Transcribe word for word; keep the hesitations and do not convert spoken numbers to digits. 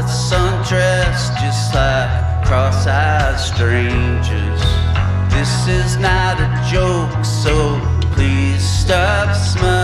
us undressed just like cross-eyed strangers. This is not a joke, so please stop smiling.